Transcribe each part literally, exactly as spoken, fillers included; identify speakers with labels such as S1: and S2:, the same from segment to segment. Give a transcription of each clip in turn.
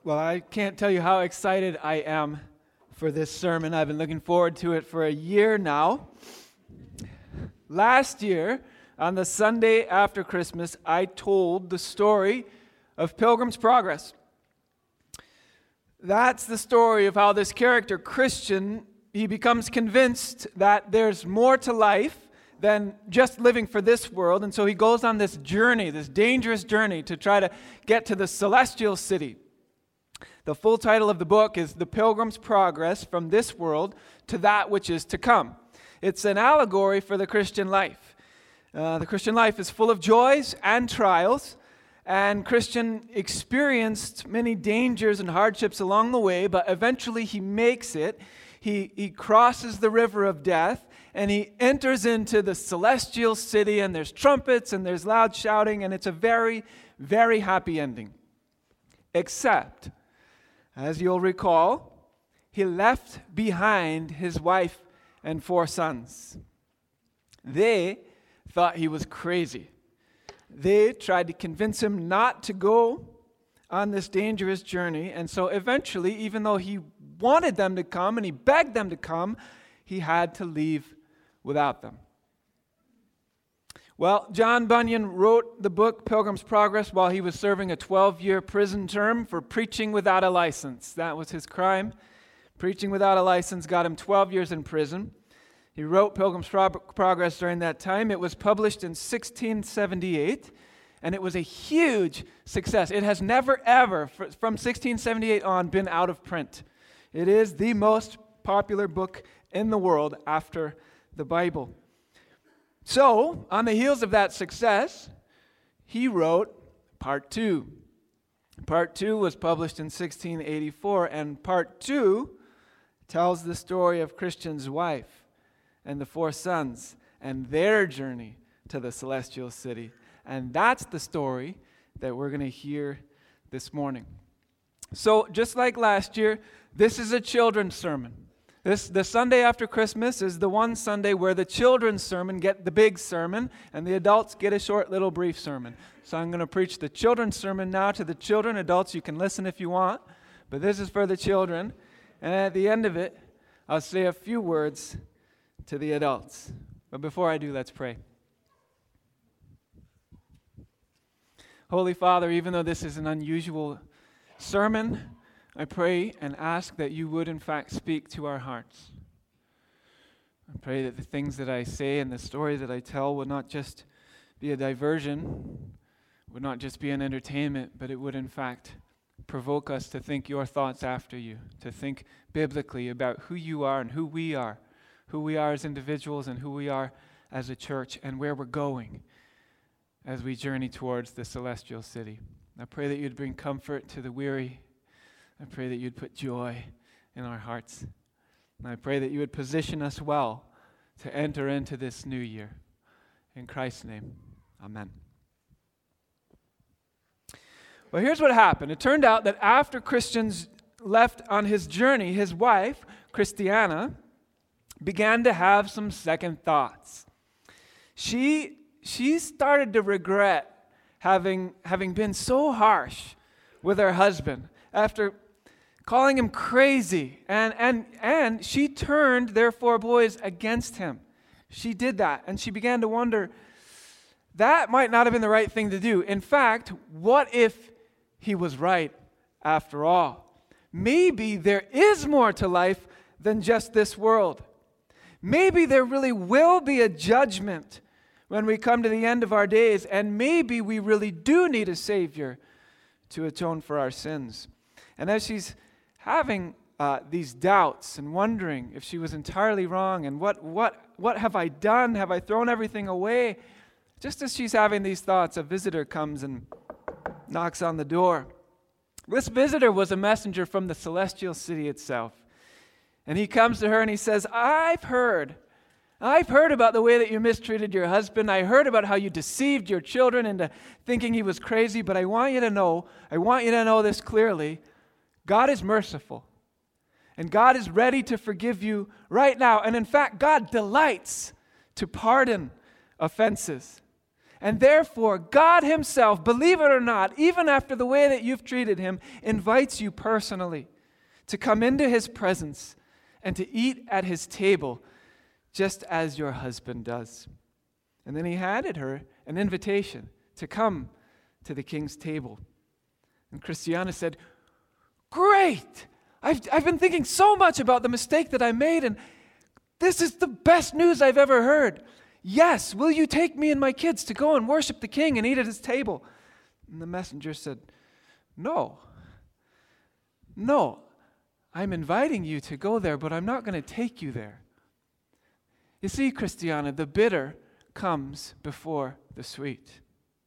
S1: Well, I can't tell you how excited I am for this sermon. I've been looking forward to it for a year now. Last year, on the Sunday after Christmas, I told the story of Pilgrim's Progress. That's the story of how this character, Christian, he becomes convinced that there's more to life than just living for this world, and so he goes on this journey, this dangerous journey to try to get to the celestial city. The full title of the book is The Pilgrim's Progress from This World to That Which Is to Come. It's an allegory for the Christian life. Uh, the Christian life is full of joys and trials, and Christian experienced many dangers and hardships along the way, but eventually he makes it. He, he crosses the river of death, and he enters into the celestial city, and there's trumpets, and there's loud shouting, and it's a very, very happy ending. Except, as you'll recall, he left behind his wife and four sons. They thought he was crazy. They tried to convince him not to go on this dangerous journey, and so eventually, even though he wanted them to come and he begged them to come, he had to leave without them. Well, John Bunyan wrote the book Pilgrim's Progress while he was serving a twelve-year prison term for preaching without a license. That was his crime. Preaching without a license got him twelve years in prison. He wrote Pilgrim's Progress during that time. It was published in sixteen seventy-eight, and it was a huge success. It has never, ever, from sixteen seventy-eight on, been out of print. It is the most popular book in the world after the Bible. So, on the heels of that success, he wrote Part Two. Part Two was published in sixteen eighty-four, and Part Two tells the story of Christian's wife and the four sons and their journey to the celestial city. And that's the story that we're going to hear this morning. So, just like last year, this is a children's sermon. This, the Sunday after Christmas is the one Sunday where the children's sermon get the big sermon and the adults get a short little brief sermon. So I'm going to preach the children's sermon now to the children. Adults, you can listen if you want, but this is for the children. And at the end of it, I'll say a few words to the adults. But before I do, let's pray. Holy Father, even though this is an unusual sermon, I pray and ask that you would in fact speak to our hearts. I pray that the things that I say and the stories that I tell would not just be a diversion, would not just be an entertainment, but it would in fact provoke us to think your thoughts after you, to think biblically about who you are and who we are, who we are as individuals and who we are as a church and where we're going as we journey towards the celestial city. I pray that you'd bring comfort to the weary. I pray that you'd put joy in our hearts. And I pray that you would position us well to enter into this new year. In Christ's name, amen. Well, here's what happened. It turned out that after Christian's left on his journey, his wife, Christiana, began to have some second thoughts. She, she started to regret having, having been so harsh with her husband after calling him crazy, and, and, and she turned their four boys against him. She did that, and she began to wonder, that might not have been the right thing to do. In fact, what if he was right after all? Maybe there is more to life than just this world. Maybe there really will be a judgment when we come to the end of our days, and maybe we really do need a Savior to atone for our sins. And as she's having uh, these doubts and wondering if she was entirely wrong and what, what, what have I done? Have I thrown everything away? Just as she's having these thoughts, a visitor comes and knocks on the door. This visitor was a messenger from the celestial city itself. And he comes to her and he says, I've heard, I've heard about the way that you mistreated your husband. I heard about how you deceived your children into thinking he was crazy, but I want you to know, I want you to know this clearly. God is merciful, and God is ready to forgive you right now. And in fact, God delights to pardon offenses. And therefore, God himself, believe it or not, even after the way that you've treated him, invites you personally to come into his presence and to eat at his table, just as your husband does. And then he handed her an invitation to come to the king's table. And Christiana said, great! I've, I've been thinking so much about the mistake that I made, and this is the best news I've ever heard. Yes, will you take me and my kids to go and worship the king and eat at his table? And the messenger said, no. No, I'm inviting you to go there, but I'm not going to take you there. You see, Christiana, the bitter comes before the sweet.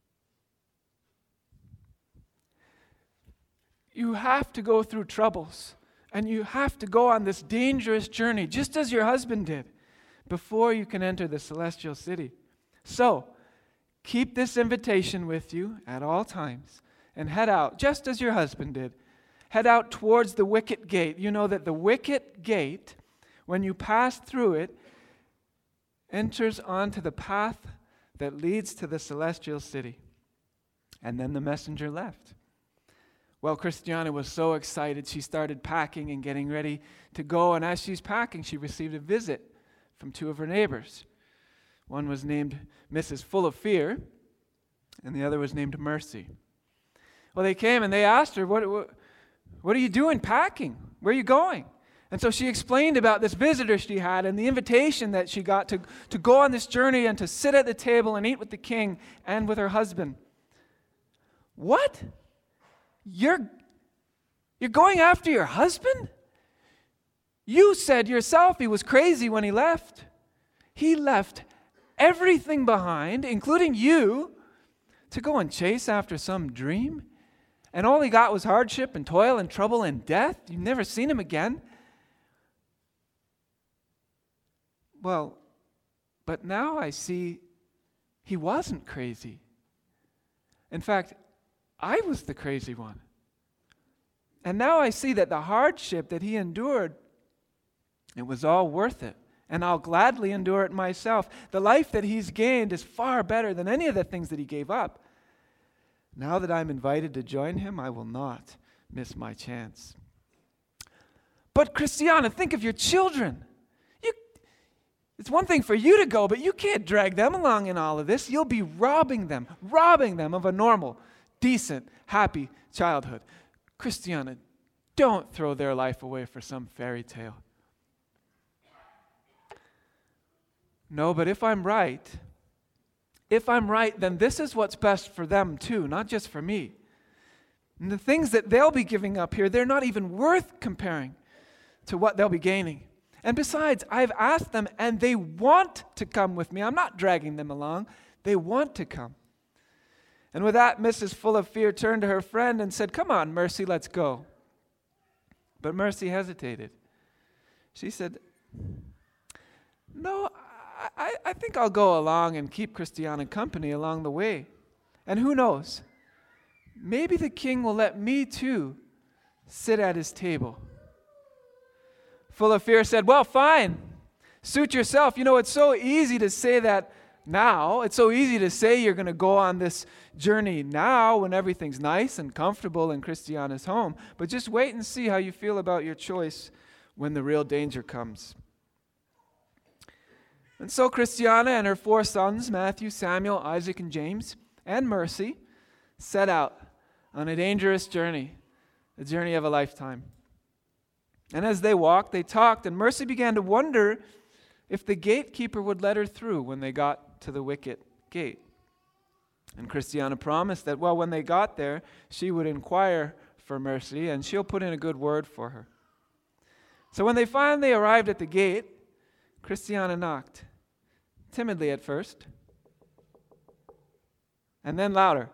S1: You have to go through troubles, and you have to go on this dangerous journey, just as your husband did, before you can enter the celestial city. So, keep this invitation with you at all times, and head out, just as your husband did. Head out towards the wicket gate. You know that the wicket gate, when you pass through it, enters onto the path that leads to the celestial city. And then the messenger left. Well, Christiana was so excited, she started packing and getting ready to go. And as she's packing, she received a visit from two of her neighbors. One was named Missus Full of Fear, and the other was named Mercy. Well, they came and they asked her, what, what, what are you doing packing? Where are you going? And so she explained about this visitor she had and the invitation that she got to, to go on this journey and to sit at the table and eat with the king and with her husband. What? You're, you're going after your husband? You said yourself he was crazy when he left. He left everything behind, including you, to go and chase after some dream. And all he got was hardship and toil and trouble and death. You've never seen him again. Well, but now I see he wasn't crazy. In fact, I was the crazy one. And now I see that the hardship that he endured, it was all worth it. And I'll gladly endure it myself. The life that he's gained is far better than any of the things that he gave up. Now that I'm invited to join him, I will not miss my chance. But Christiana, think of your children. You, it's one thing for you to go, but you can't drag them along in all of this. You'll be robbing them, robbing them of a normal, decent, happy childhood. Christiana, don't throw their life away for some fairy tale. No, but if I'm right, if I'm right, then this is what's best for them too, not just for me. And the things that they'll be giving up here, they're not even worth comparing to what they'll be gaining. And besides, I've asked them and they want to come with me. I'm not dragging them along. They want to come. And with that, Missus Full of Fear turned to her friend and said, come on, Mercy, let's go. But Mercy hesitated. She said, no, I, I think I'll go along and keep Christiana company along the way. And who knows? Maybe the king will let me too sit at his table. Full of Fear said, well, fine. Suit yourself. You know, it's so easy to say that now. It's so easy to say you're going to go on this journey now when everything's nice and comfortable in Christiana's home. But just wait and see how you feel about your choice when the real danger comes. And so Christiana and her four sons, Matthew, Samuel, Isaac, and James, and Mercy, set out on a dangerous journey, the journey of a lifetime. And as they walked, they talked, and Mercy began to wonder if the gatekeeper would let her through when they got to the wicket gate. And Christiana promised that, well, when they got there, she would inquire for Mercy, and she'll put in a good word for her. So when they finally arrived at the gate, Christiana knocked, timidly at first, and then louder.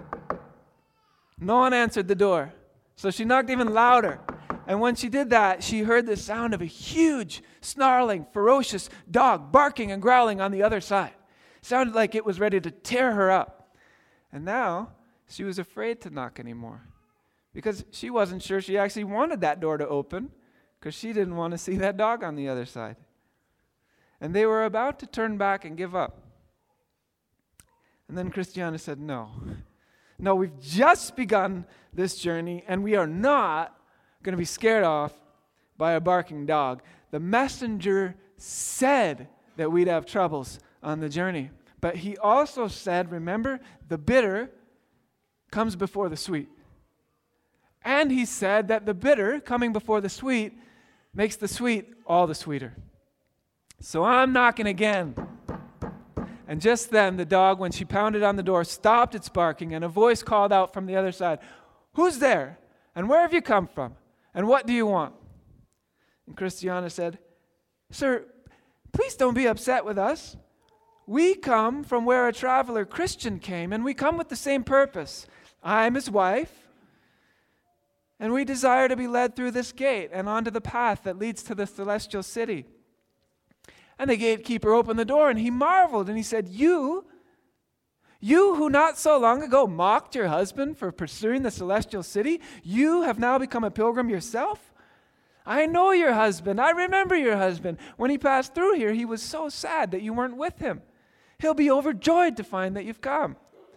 S1: No one answered the door, so she knocked even louder. And when she did that, she heard the sound of a huge, snarling, ferocious dog barking and growling on the other side. It sounded like it was ready to tear her up. And now, she was afraid to knock anymore, because she wasn't sure she actually wanted that door to open, because she didn't want to see that dog on the other side. And they were about to turn back and give up. And then Christiana said, no. No, we've just begun this journey, and we are not going to be scared off by a barking dog. The messenger said that we'd have troubles on the journey. But he also said, remember, the bitter comes before the sweet. And he said that the bitter coming before the sweet makes the sweet all the sweeter. So I'm knocking again. And just then the dog, when she pounded on the door, stopped its barking, and a voice called out from the other side, "Who's there? And where have you come from? And what do you want?" And Christiana said, "Sir, please don't be upset with us. We come from where a traveler Christian came, and we come with the same purpose. I'm his wife, and we desire to be led through this gate and onto the path that leads to the celestial city." And the gatekeeper opened the door, and he marveled, and he said, You, you who not so long ago mocked your husband for pursuing the celestial city, you have now become a pilgrim yourself? I know your husband. I remember your husband. When he passed through here, he was so sad that you weren't with him. He'll be overjoyed to find that you've come.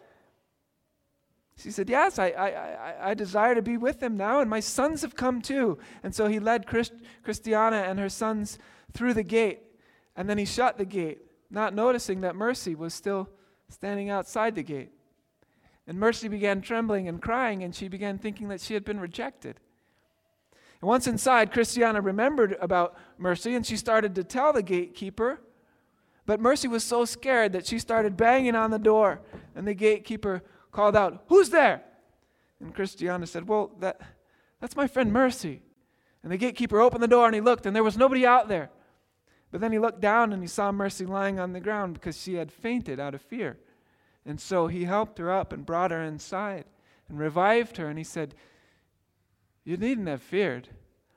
S1: She said, yes, I, I, I, I desire to be with him now, and my sons have come too. And so he led Christ, Christiana and her sons through the gate, and then he shut the gate, not noticing that Mercy was still standing outside the gate. And Mercy began trembling and crying, and she began thinking that she had been rejected. And once inside, Christiana remembered about Mercy, and she started to tell the gatekeeper. But Mercy was so scared that she started banging on the door, and the gatekeeper called out, "Who's there?" And Christiana said, "Well, that that's my friend Mercy." And the gatekeeper opened the door, and he looked, and there was nobody out there. But then he looked down, and he saw Mercy lying on the ground because she had fainted out of fear. And so he helped her up and brought her inside and revived her, and he said, "You needn't have feared.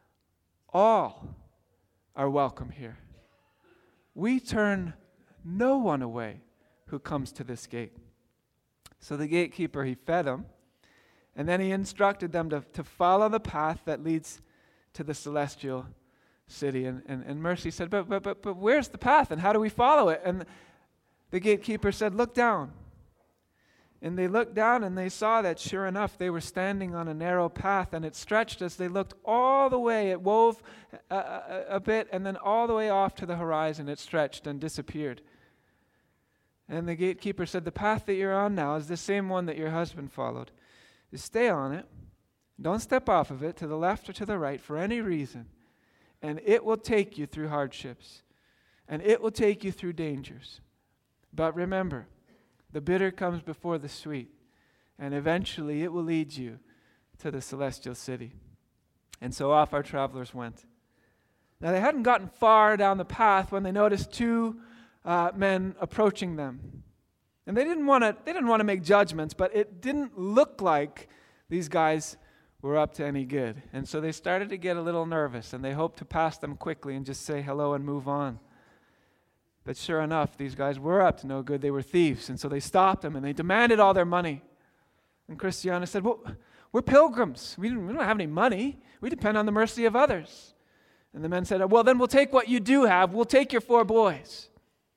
S1: All are welcome here. We turn no one away who comes to this gate." So the gatekeeper, he fed them, and then he instructed them to, to follow the path that leads to the celestial city. And, and, and Mercy said, but, but, but, but where's the path, and how do we follow it? And the gatekeeper said, "Look down." And they looked down, and they saw that, sure enough, they were standing on a narrow path, and it stretched as they looked all the way. It wove a, a, a bit, and then all the way off to the horizon, it stretched and disappeared. And the gatekeeper said, "The path that you're on now is the same one that your husband followed. Just stay on it. Don't step off of it to the left or to the right for any reason. And it will take you through hardships. And it will take you through dangers. But remember, the bitter comes before the sweet. And eventually it will lead you to the celestial city." And so off our travelers went. Now they hadn't gotten far down the path when they noticed two uh, men approaching them. And they didn't want to they didn't want to make judgments, but it didn't look like these guys were up to any good. And so they started to get a little nervous, and they hoped to pass them quickly and just say hello and move on. But sure enough, these guys were up to no good. They were thieves. And so they stopped them, and they demanded all their money. And Christiana said, "Well, we're pilgrims. We don't, we don't have any money. We depend on the mercy of others." And the men said, "Well, then we'll take what you do have. We'll take your four boys."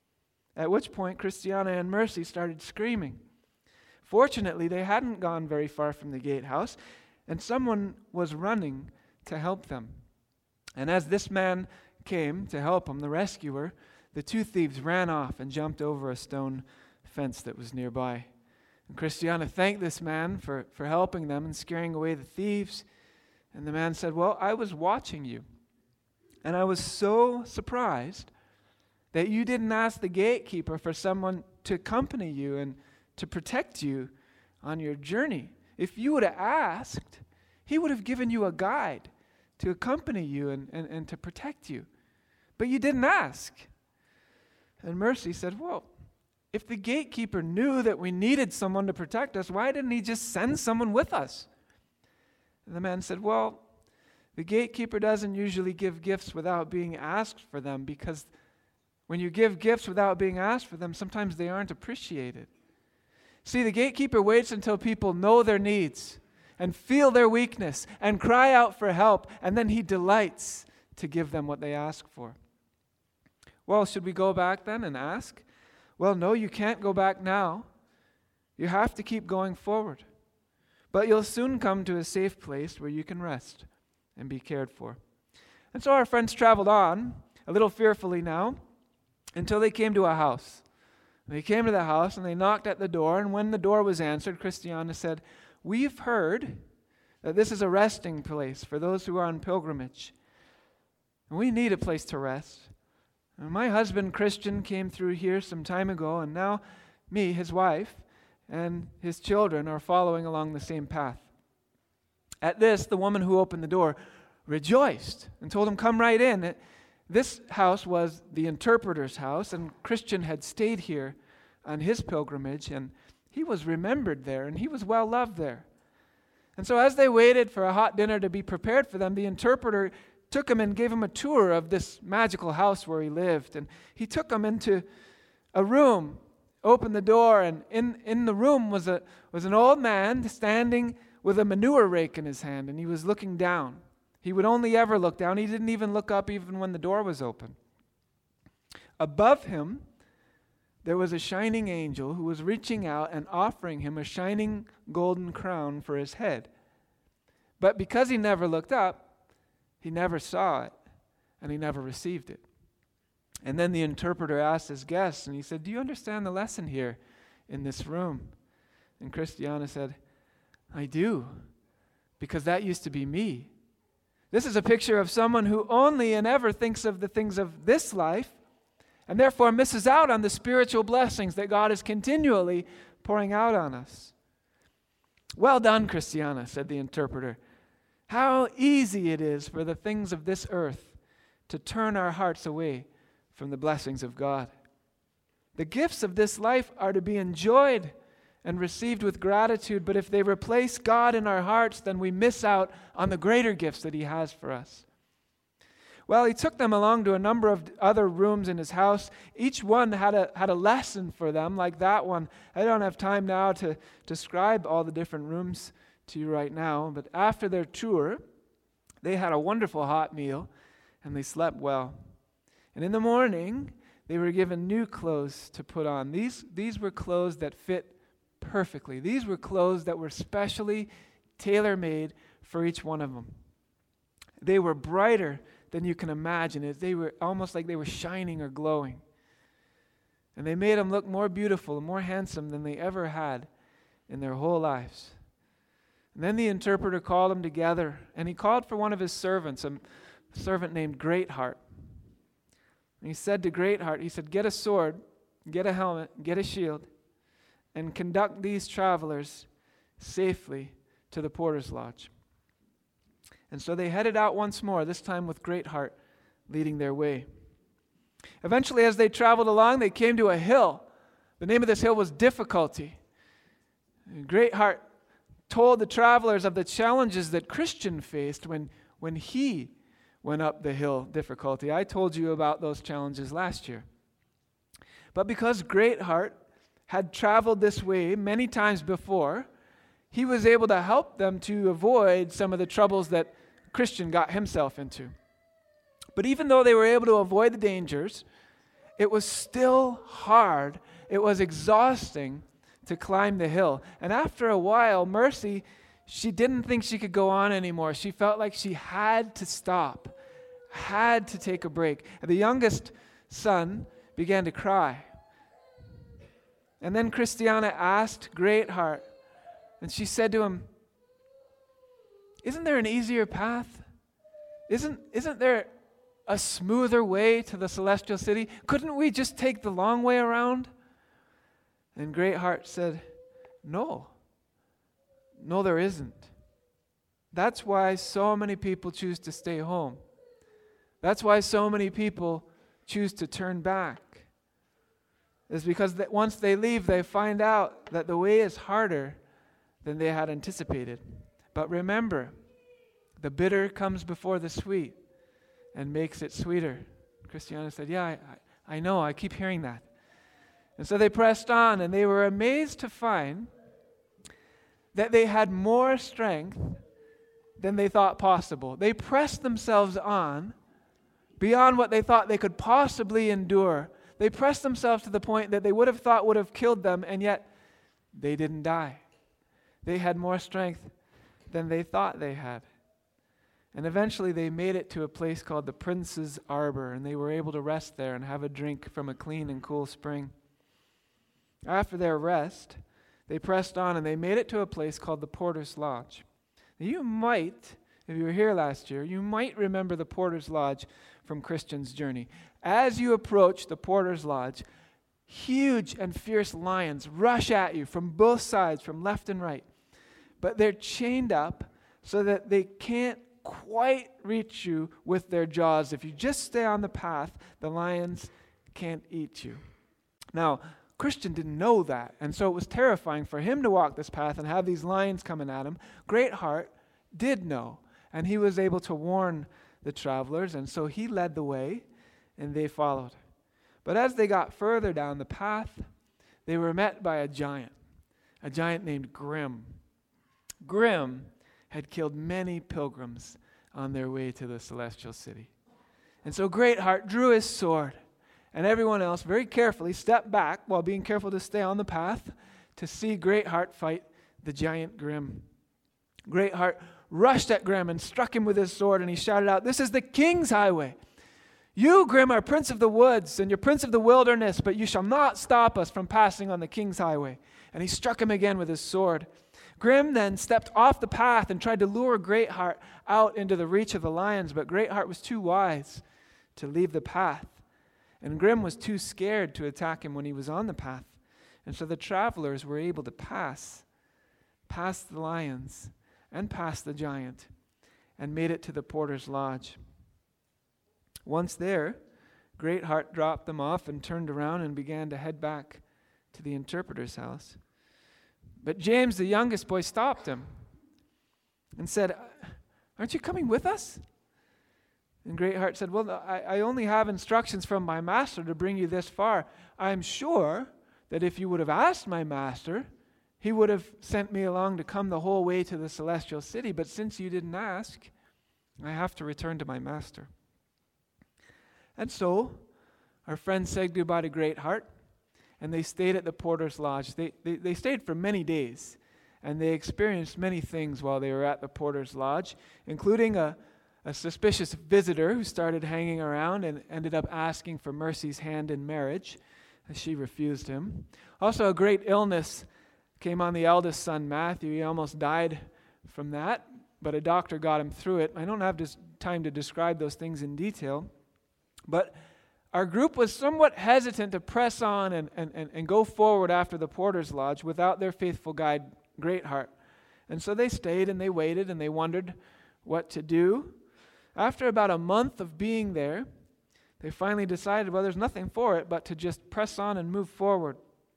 S1: At which point, Christiana and Mercy started screaming. Fortunately, they hadn't gone very far from the gatehouse, and someone was running to help them. And as this man came to help him, the rescuer, the two thieves ran off and jumped over a stone fence that was nearby. And Christiana thanked this man for, for helping them and scaring away the thieves. And the man said, "Well, I was watching you, and I was so surprised that you didn't ask the gatekeeper for someone to accompany you and to protect you on your journey. If you would have asked, he would have given you a guide to accompany you and, and, and to protect you. But you didn't ask." And Mercy said, "Well, if the gatekeeper knew that we needed someone to protect us, why didn't he just send someone with us?" And the man said, "Well, the gatekeeper doesn't usually give gifts without being asked for them, because when you give gifts without being asked for them, sometimes they aren't appreciated. See, the gatekeeper waits until people know their needs and feel their weakness and cry out for help, and then he delights to give them what they ask for." "Well, should we go back then and ask?" "Well, no, you can't go back now. You have to keep going forward. But you'll soon come to a safe place where you can rest and be cared for. And so our friends traveled on, a little fearfully now, until they came to a house. They came to the house and they knocked at the door, and when the door was answered, Christiana said, "We've heard that this is a resting place for those who are on pilgrimage. And we need a place to rest. And my husband, Christian, came through here some time ago, and now me, his wife, and his children are following along the same path." At this, the woman who opened the door rejoiced and told him, "Come right in." This house was the interpreter's house, and Christian had stayed here on his pilgrimage, and he was remembered there, and he was well loved there. And so as they waited for a hot dinner to be prepared for them, the interpreter took him and gave him a tour of this magical house where he lived. And he took him into a room, opened the door, and in, in the room was a was an old man standing with a manure rake in his hand, and he was looking down. He would only ever look down. He didn't even look up even when the door was open. Above him, there was a shining angel who was reaching out and offering him a shining golden crown for his head. But because he never looked up, he never saw it, and he never received it. And then the interpreter asked his guests, and he said, "Do you understand the lesson here in this room?" And Christiana said, "I do, because that used to be me. This is a picture of someone who only and ever thinks of the things of this life, and therefore misses out on the spiritual blessings that God is continually pouring out on us." "Well done, Christiana," said the interpreter. "How easy it is for the things of this earth to turn our hearts away from the blessings of God. The gifts of this life are to be enjoyed and received with gratitude, but if they replace God in our hearts, then we miss out on the greater gifts that He has for us." Well, he took them along to a number of other rooms in his house. Each one had a had a lesson for them, like that one. I don't have time now to describe all the different rooms to you right now, but after their tour, they had a wonderful hot meal, and they slept well. And in the morning, they were given new clothes to put on. These, these were clothes that fit perfectly. These were clothes that were specially tailor-made for each one of them. They were brighter than you can imagine it. They were almost like they were shining or glowing. And they made them look more beautiful and more handsome than they ever had in their whole lives. And then the interpreter called them together, and he called for one of his servants, a servant named Greatheart. And he said to Greatheart, he said, "Get a sword, get a helmet, get a shield, and conduct these travelers safely to the porter's lodge." And so they headed out once more, this time with Greatheart leading their way. Eventually, as they traveled along, they came to a hill. The name of this hill was Difficulty. And Greatheart told the travelers of the challenges that Christian faced when, when he went up the hill Difficulty. I told you about those challenges last year. But because Greatheart had traveled this way many times before, he was able to help them to avoid some of the troubles that Christian got himself into. But even though they were able to avoid the dangers, it was still hard. It was exhausting to climb the hill. And after a while, Mercy, she didn't think she could go on anymore. She felt like she had to stop, had to take a break. And the youngest son began to cry. And then Christiana asked Greatheart, and she said to him, "Isn't there an easier path? Isn't, isn't there a smoother way to the celestial city? Couldn't we just take the long way around?" And Greatheart said, "No. No, there isn't. That's why so many people choose to stay home. That's why so many people choose to turn back. It's because that once they leave, they find out that the way is harder than they had anticipated. But remember, the bitter comes before the sweet and makes it sweeter." Christiana said, "Yeah, I, I, I know. I keep hearing that." And so they pressed on, and they were amazed to find that they had more strength than they thought possible. They pressed themselves on beyond what they thought they could possibly endure. They pressed themselves to the point that they would have thought would have killed them, and yet they didn't die. They had more strength than they thought they had. And eventually they made it to a place called the Prince's Arbor, and they were able to rest there and have a drink from a clean and cool spring. After their rest, they pressed on and they made it to a place called the Porter's Lodge. Now you might, if you were here last year, you might remember the Porter's Lodge from Christian's Journey. As you approach the Porter's Lodge, huge and fierce lions rush at you from both sides, from left and right. But they're chained up so that they can't quite reach you with their jaws. If you just stay on the path, the lions can't eat you. Now, Christian didn't know that, and so it was terrifying for him to walk this path and have these lions coming at him. Greatheart did know, and he was able to warn the travelers, and so he led the way, and they followed. But as they got further down the path, they were met by a giant, a giant named Grim. Grim had killed many pilgrims on their way to the celestial city. And so Greatheart drew his sword, and everyone else very carefully stepped back while being careful to stay on the path to see Greatheart fight the giant Grim. Greatheart rushed at Grim and struck him with his sword, and he shouted out, "This is the king's highway. You, Grim, are prince of the woods, and you're prince of the wilderness, but you shall not stop us from passing on the king's highway." And he struck him again with his sword. Grim then stepped off the path and tried to lure Greatheart out into the reach of the lions, but Greatheart was too wise to leave the path. And Grim was too scared to attack him when he was on the path. And so the travelers were able to pass, past the lions and past the giant, and made it to the Porter's Lodge. Once there, Greatheart dropped them off and turned around and began to head back to the interpreter's house. But James, the youngest boy, stopped him and said, "Aren't you coming with us?" And Greatheart said, "Well, I, I only have instructions from my master to bring you this far. I'm sure that if you would have asked my master, he would have sent me along to come the whole way to the celestial city. But since you didn't ask, I have to return to my master." And so our friends said goodbye to Greatheart, and they stayed at the Porter's Lodge. They, they, they stayed for many days, and they experienced many things while they were at the Porter's Lodge, including a, a suspicious visitor who started hanging around and ended up asking for Mercy's hand in marriage, and she refused him. Also, a great illness came on the eldest son, Matthew. He almost died from that, but a doctor got him through it. I don't have this time to describe those things in detail, but our group was somewhat hesitant to press on and, and, and, and go forward after the Porter's Lodge without their faithful guide, Greatheart. And so they stayed and they waited and they wondered what to do. After about a month of being there, they finally decided, well, there's nothing for it but to just press on and move forward.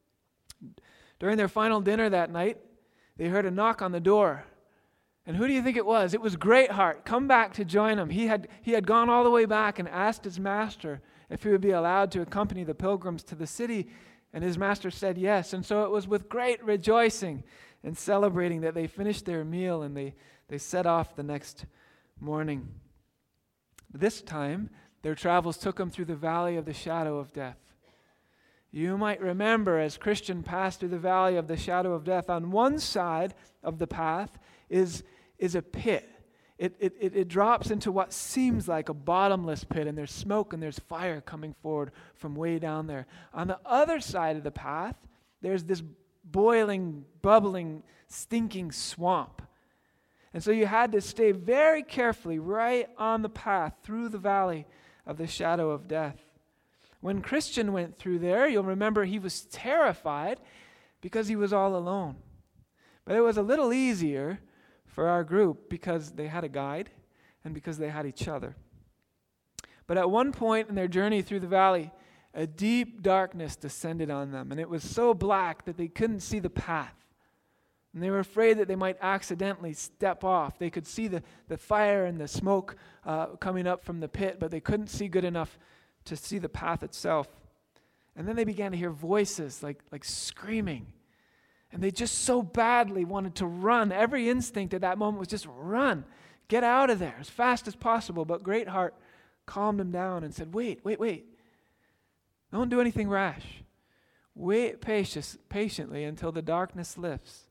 S1: During their final dinner that night, they heard a knock on the door. And who do you think it was? It was Greatheart, come back to join them. He had, he had gone all the way back and asked his master if he would be allowed to accompany the pilgrims to the city, and his master said yes. And so it was with great rejoicing and celebrating that they finished their meal and they, they set off the next morning. This time, their travels took them through the valley of the shadow of death. You might remember as Christian passed through the valley of the shadow of death, on one side of the path is, is a pit. It, it, it, it drops into what seems like a bottomless pit, and there's smoke and there's fire coming forward from way down there. On the other side of the path, there's this boiling, bubbling, stinking swamp. And so you had to stay very carefully right on the path through the valley of the shadow of death. When Christian went through there, you'll remember he was terrified because he was all alone. But it was a little easier for our group because they had a guide and because they had each other. But at one point in their journey through the valley, a deep darkness descended on them, and it was so black that they couldn't see the path. And they were afraid that they might accidentally step off. They could see the, the fire and the smoke uh, coming up from the pit, but they couldn't see good enough to see the path itself. And then they began to hear voices like, like screaming. And they just so badly wanted to run. Every instinct at that moment was just run. Get out of there as fast as possible. But Greatheart calmed them down and said, wait, wait, wait. Don't do anything rash. wait patience, patiently until the darkness lifts.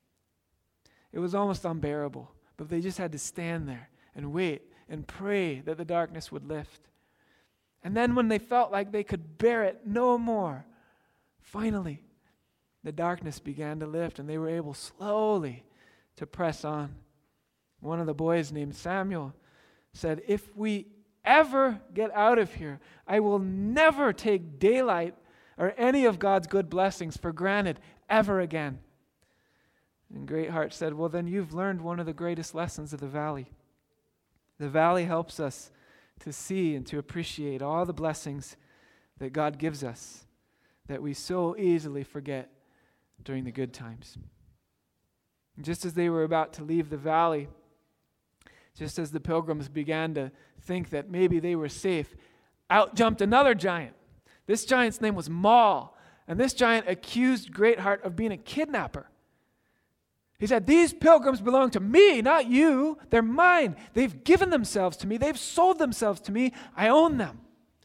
S1: It was almost unbearable, but they just had to stand there and wait and pray that the darkness would lift. And then when they felt like they could bear it no more, finally, the darkness began to lift and they were able slowly to press on. One of the boys named Samuel said, "If we ever get out of here, I will never take daylight or any of God's good blessings for granted ever again." And Greatheart said, "Well, then you've learned one of the greatest lessons of the valley. The valley helps us to see and to appreciate all the blessings that God gives us that we so easily forget during the good times." And just as they were about to leave the valley, just as the pilgrims began to think that maybe they were safe, out jumped another giant. This giant's name was Maul, and this giant accused Greatheart of being a kidnapper. He said, "These pilgrims belong to me, not you. They're mine. They've given themselves to me. They've sold themselves to me. I own them."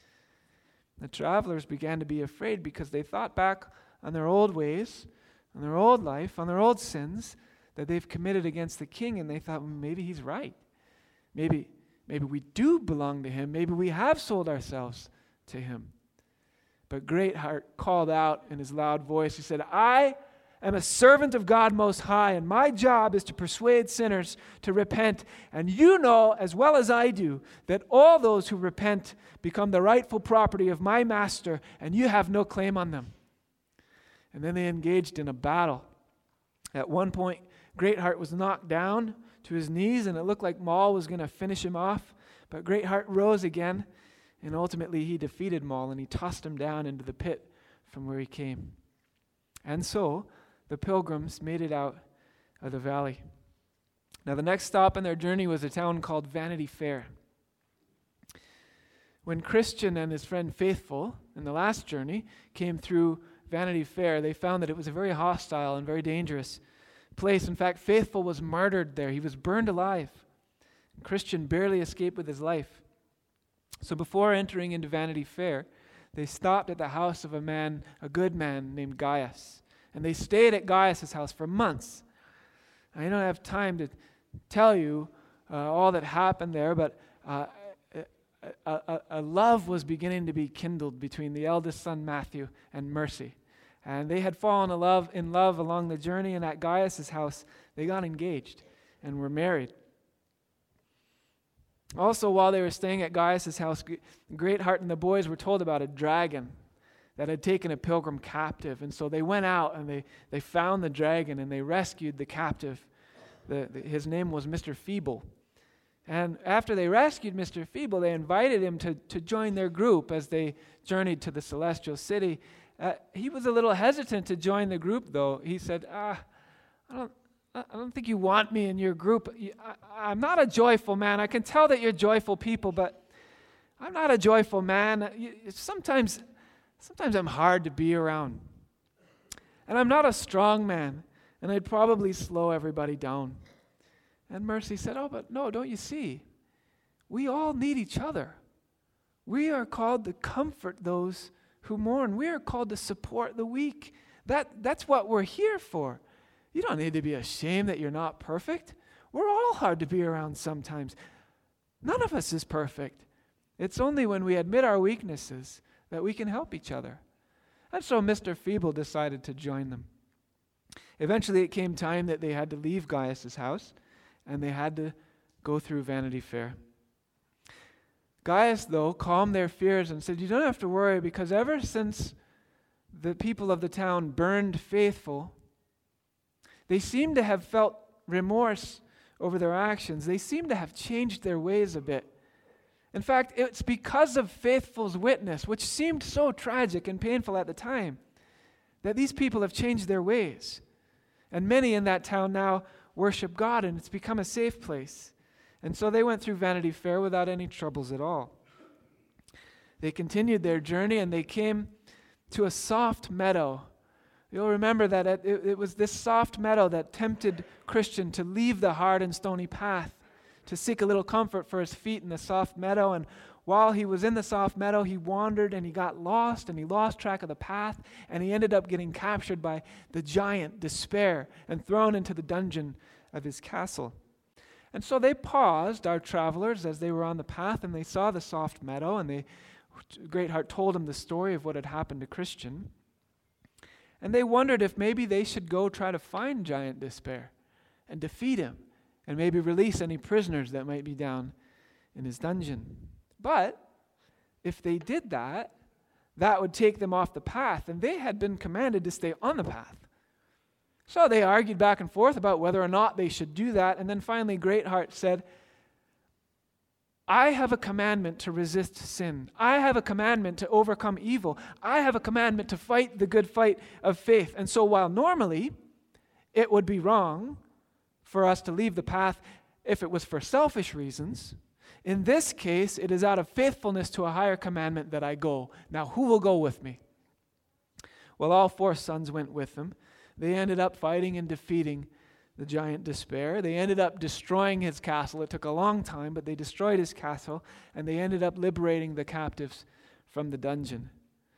S1: The travelers began to be afraid because they thought back on their old ways, on their old life, on their old sins that they've committed against the king, and they thought, well, maybe he's right. Maybe, maybe we do belong to him. Maybe we have sold ourselves to him. But Greatheart called out in his loud voice. He said, "I am a servant of God Most High, and my job is to persuade sinners to repent. And you know as well as I do that all those who repent become the rightful property of my master, and you have no claim on them." And then they engaged in a battle. At one point, Greatheart was knocked down to his knees, and it looked like Maul was going to finish him off. But Greatheart rose again, and ultimately he defeated Maul, and he tossed him down into the pit from where he came. And so the pilgrims made it out of the valley. Now the next stop in their journey was a town called Vanity Fair. When Christian and his friend Faithful, in the last journey, came through Vanity Fair, they found that it was a very hostile and very dangerous place. In fact, Faithful was martyred there. He was burned alive. Christian barely escaped with his life. So before entering into Vanity Fair, they stopped at the house of a man, a good man named Gaius. And they stayed at Gaius' house for months. I don't have time to tell you uh, all that happened there, but uh, a, a, a love was beginning to be kindled between the eldest son Matthew and Mercy. And they had fallen in love, in love along the journey, and at Gaius' house, they got engaged and were married. Also, while they were staying at Gaius' house, Greatheart and the boys were told about a dragon that had taken a pilgrim captive. And so they went out and they, they found the dragon and they rescued the captive. The, the, his name was Mister Feeble. And after they rescued Mister Feeble, they invited him to, to join their group as they journeyed to the celestial city. Uh, he was a little hesitant to join the group, though. He said, ah, I don't, I don't think you want me in your group. I, I'm not a joyful man. I can tell that you're joyful people, but I'm not a joyful man. Sometimes, sometimes I'm hard to be around. And I'm not a strong man, and I'd probably slow everybody down. And Mercy said, oh, but no, don't you see? We all need each other. We are called to comfort those who mourn. We are called to support the weak. That, that's what we're here for. You don't need to be ashamed that you're not perfect. We're all hard to be around sometimes. None of us is perfect. It's only when we admit our weaknesses that we can help each other. And so Mister Feeble decided to join them. Eventually it came time that they had to leave Gaius' house, and they had to go through Vanity Fair. Gaius, though, calmed their fears and said, you don't have to worry, because ever since the people of the town burned Faithful, they seem to have felt remorse over their actions. They seem to have changed their ways a bit. In fact, it's because of Faithful's witness, which seemed so tragic and painful at the time, that these people have changed their ways. And many in that town now worship God, and it's become a safe place. And so they went through Vanity Fair without any troubles at all. They continued their journey, and they came to a soft meadow. You'll remember that it, it was this soft meadow that tempted Christian to leave the hard and stony path, to seek a little comfort for his feet in the soft meadow. And while he was in the soft meadow, he wandered and he got lost and he lost track of the path, and he ended up getting captured by the giant Despair and thrown into the dungeon of his castle. And so they paused, our travelers, as they were on the path, and they saw the soft meadow, and they, Greatheart told them the story of what had happened to Christian. And they wondered if maybe they should go try to find giant Despair and defeat him and maybe release any prisoners that might be down in his dungeon. But if they did that, that would take them off the path, and they had been commanded to stay on the path. So they argued back and forth about whether or not they should do that, and then finally Greatheart said, I have a commandment to resist sin. I have a commandment to overcome evil. I have a commandment to fight the good fight of faith. And so while normally it would be wrong for us to leave the path if it was for selfish reasons, in this case it is out of faithfulness to a higher commandment that I go. Now who will go with me? Well, all four sons went with them. They ended up fighting and defeating the giant Despair. They ended up destroying his castle. It took a long time, but they destroyed his castle, and they ended up liberating the captives from the dungeon.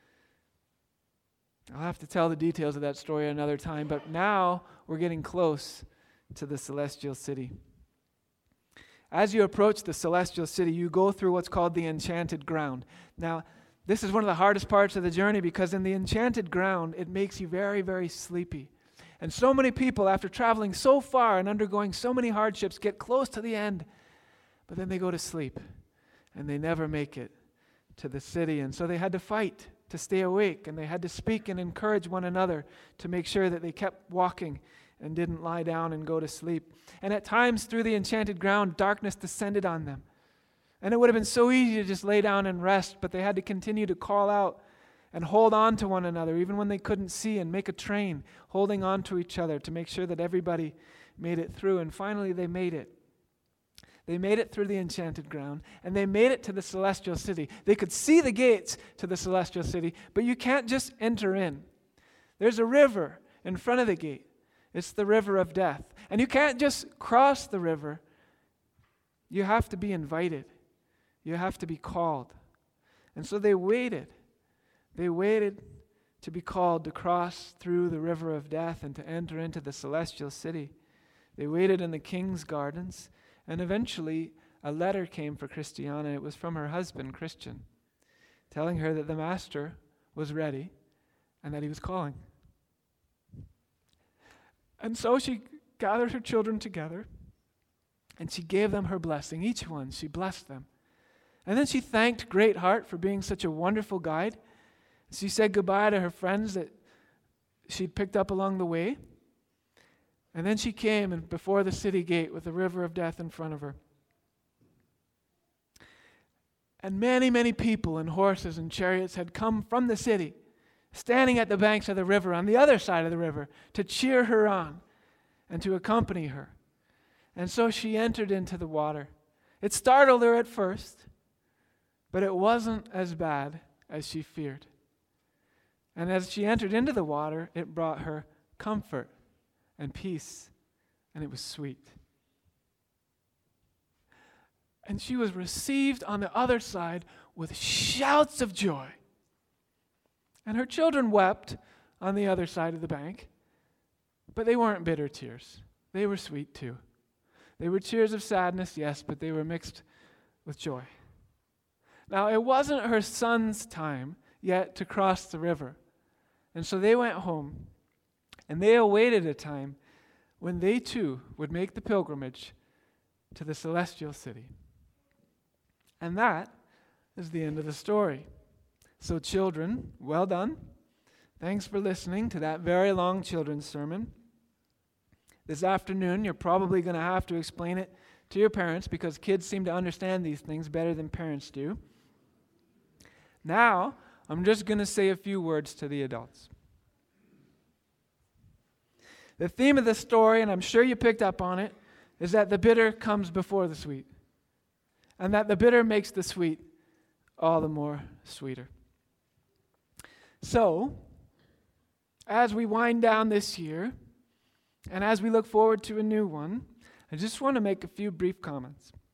S1: I'll have to tell the details of that story another time, but now we're getting close to the celestial city. As you approach the celestial city, you go through what's called the enchanted ground. Now, this is one of the hardest parts of the journey because in the enchanted ground, it makes you very, very sleepy. And so many people, after traveling so far and undergoing so many hardships, get close to the end, but then they go to sleep, and they never make it to the city. And so they had to fight to stay awake, and they had to speak and encourage one another to make sure that they kept walking and didn't lie down and go to sleep. And at times, through the enchanted ground, darkness descended on them. And it would have been so easy to just lay down and rest, but they had to continue to call out and hold on to one another, even when they couldn't see, and make a train, holding on to each other to make sure that everybody made it through. And finally, they made it. They made it through the enchanted ground, and they made it to the celestial city. They could see the gates to the celestial city, but you can't just enter in. There's a river in front of the gate. It's the river of death. And you can't just cross the river. You have to be invited. You have to be called. And so they waited. They waited to be called to cross through the river of death and to enter into the celestial city. They waited in the king's gardens, and eventually a letter came for Christiana. It was from her husband, Christian, telling her that the master was ready and that he was calling. And so she gathered her children together, and she gave them her blessing. Each one, she blessed them. And then she thanked Greatheart for being such a wonderful guide. She said goodbye to her friends that she'd picked up along the way. And then she came and before the city gate with the river of death in front of her. And many, many people and horses and chariots had come from the city, standing at the banks of the river, on the other side of the river, to cheer her on and to accompany her. And so she entered into the water. It startled her at first, but it wasn't as bad as she feared. And as she entered into the water, it brought her comfort and peace, and it was sweet. And she was received on the other side with shouts of joy. And her children wept on the other side of the bank, but they weren't bitter tears. They were sweet too. They were tears of sadness, yes, but they were mixed with joy. Now, it wasn't her son's time yet to cross the river. And so they went home, and they awaited a time when they too would make the pilgrimage to the celestial city. And that is the end of the story. So children, well done. Thanks for listening to that very long children's sermon. This afternoon, you're probably going to have to explain it to your parents because kids seem to understand these things better than parents do. Now, I'm just going to say a few words to the adults. The theme of the story, and I'm sure you picked up on it, is that the bitter comes before the sweet, and that the bitter makes the sweet all the more sweeter. So, as we wind down this year, and as we look forward to a new one, I just want to make a few brief comments.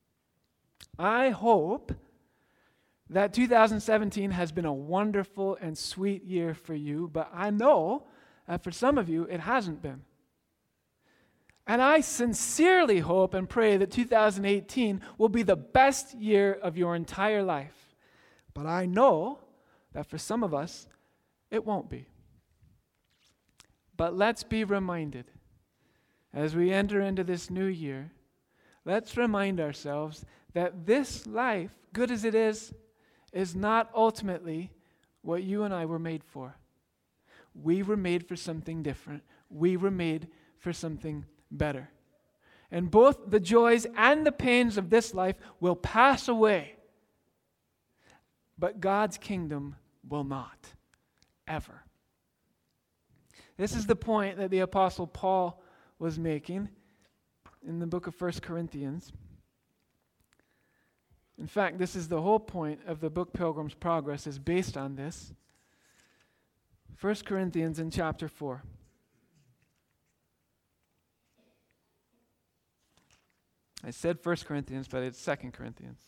S1: I hope that two thousand seventeen has been a wonderful and sweet year for you, but I know that for some of you it hasn't been. And I sincerely hope and pray that two thousand eighteen will be the best year of your entire life. But I know that for some of us, it won't be. But let's be reminded, as we enter into this new year, let's remind ourselves that this life, good as it is, is not ultimately what you and I were made for. We were made for something different. We were made for something better. And both the joys and the pains of this life will pass away. But God's kingdom will not, ever. This is the point that the Apostle Paul was making in the book of First Corinthians. In fact, this is the whole point of the book Pilgrim's Progress, is based on this. First Corinthians in chapter four. I said First Corinthians, but it's Second Corinthians.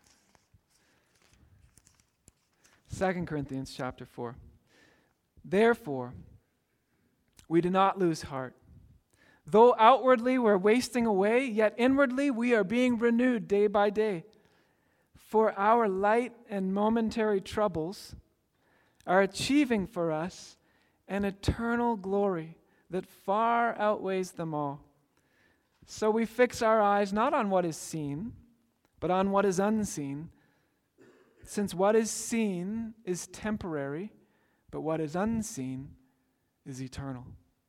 S1: Second Corinthians chapter four. Therefore, we do not lose heart. Though outwardly we're wasting away, yet inwardly we are being renewed day by day. For our light and momentary troubles are achieving for us an eternal glory that far outweighs them all. So we fix our eyes not on what is seen, but on what is unseen, since what is seen is temporary, but what is unseen is eternal.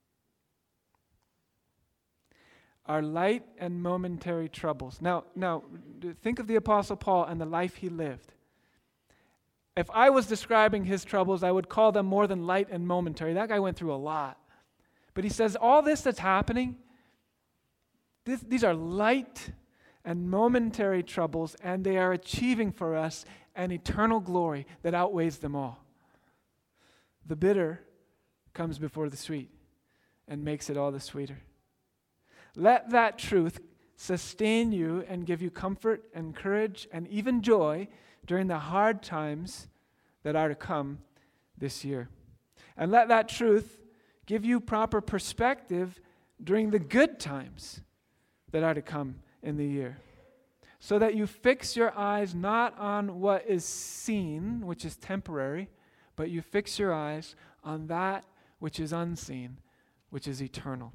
S1: Our light and momentary troubles. Now, now, think of the Apostle Paul and the life he lived. If I was describing his troubles, I would call them more than light and momentary. That guy went through a lot. But he says all this that's happening, this, these are light and momentary troubles, and they are achieving for us an eternal glory that outweighs them all. The bitter comes before the sweet and makes it all the sweeter. Let that truth sustain you and give you comfort and courage and even joy during the hard times that are to come this year. And let that truth give you proper perspective during the good times that are to come in the year, so that you fix your eyes not on what is seen, which is temporary, but you fix your eyes on that which is unseen, which is eternal.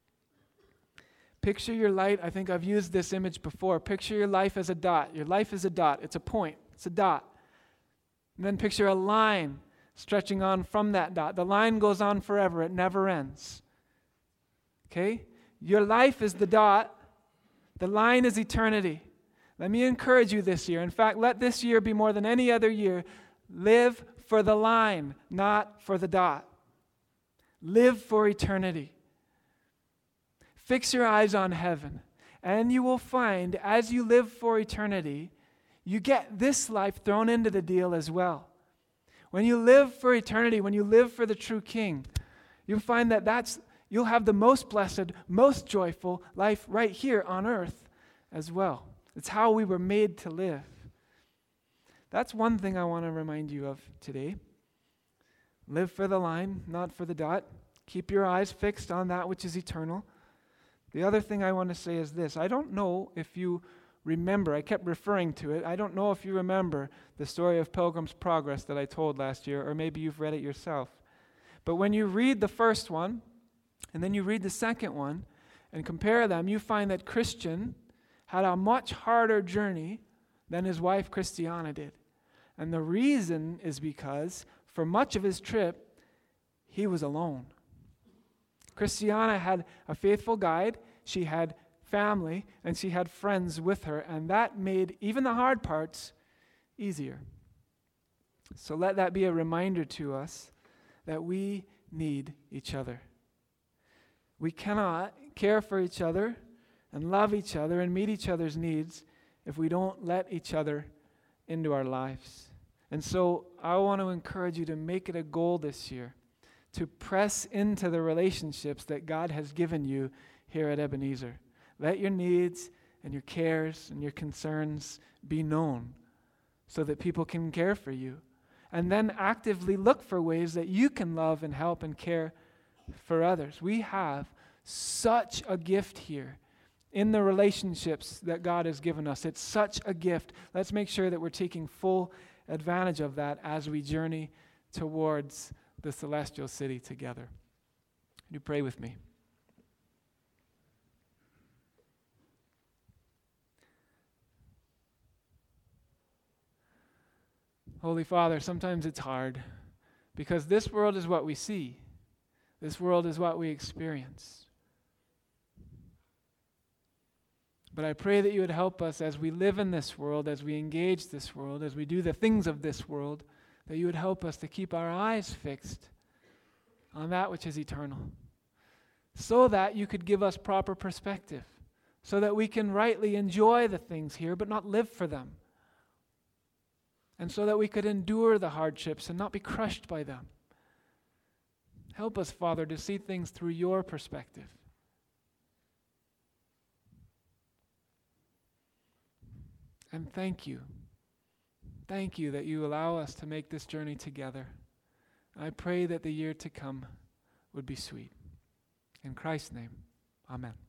S1: Picture your light. I think I've used this image before. Picture your life as a dot. Your life is a dot. It's a point. It's a dot. And then picture a line stretching on from that dot. The line goes on forever. It never ends. Okay? Your life is the dot. The line is eternity. Let me encourage you this year. In fact, let this year be more than any other year. Live for the line, not for the dot. Live for eternity. Fix your eyes on heaven, and you will find as you live for eternity, you get this life thrown into the deal as well. When you live for eternity, when you live for the true King, you'll find that that's, you'll have the most blessed, most joyful life right here on earth as well. It's how we were made to live. That's one thing I want to remind you of today. Live for the line, not for the dot. Keep your eyes fixed on that which is eternal. The other thing I want to say is this. I don't know if you remember, I kept referring to it, I don't know if you remember the story of Pilgrim's Progress that I told last year, or maybe you've read it yourself. But when you read the first one, and then you read the second one, and compare them, you find that Christian had a much harder journey than his wife Christiana did. And the reason is because for much of his trip, he was alone. Christiana had a faithful guide, she had family, and she had friends with her, and that made even the hard parts easier. So let that be a reminder to us that we need each other. We cannot care for each other and love each other and meet each other's needs if we don't let each other into our lives. And so I want to encourage you to make it a goal this year to press into the relationships that God has given you here at Ebenezer. Let your needs and your cares and your concerns be known so that people can care for you. And then actively look for ways that you can love and help and care for others. We have such a gift here in the relationships that God has given us. It's such a gift. Let's make sure that we're taking full advantage of that as we journey towards the celestial city together. You pray with me. Holy Father, sometimes it's hard because this world is what we see. This world is what we experience. But I pray that you would help us as we live in this world, as we engage this world, as we do the things of this world, that you would help us to keep our eyes fixed on that which is eternal, so that you could give us proper perspective, so that we can rightly enjoy the things here but not live for them, and so that we could endure the hardships and not be crushed by them. Help us, Father, to see things through your perspective. And thank you. Thank you that you allow us to make this journey together. I pray that the year to come would be sweet. In Christ's name, amen.